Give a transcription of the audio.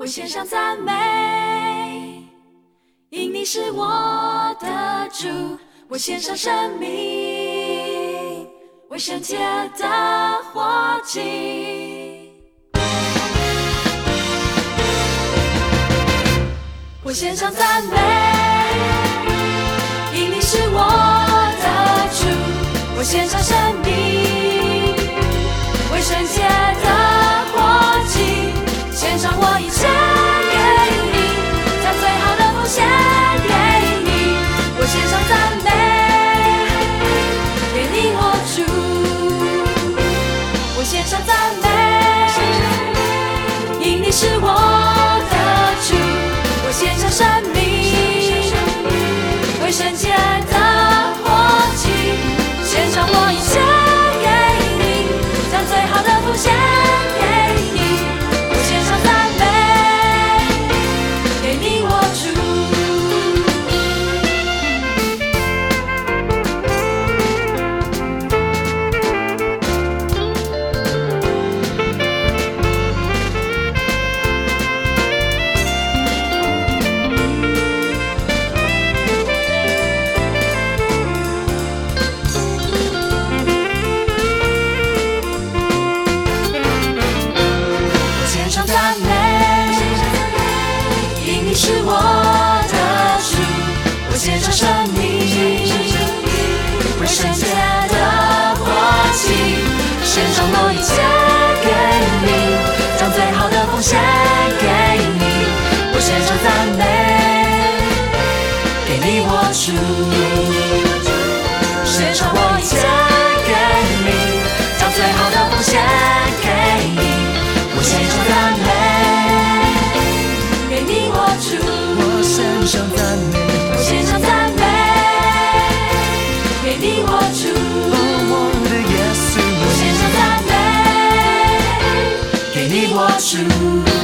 献上赞美，因你是我的主，我献上生命，为圣洁的活祭。我献上赞美，因你是我的主，我献上生命，为圣洁的活祭，献上我一切给你，将最好的奉献给你。我献上赞美给你我主，我献上赞美，因你是我的主，我献上生命，为圣洁的活祭，献上我一切给你，将最好的奉献给你。我献上赞美给你我主。是我的主，我献上生命，为圣洁的活祭，献上我一切给你，将最好的奉献给你。我献上赞美给你我主，献上我一切给你，将最好的奉献给你。我献上赞美给你我主， 我献上赞美， 我献上赞美给你我主， 我的耶稣， 我献上赞美给你我主。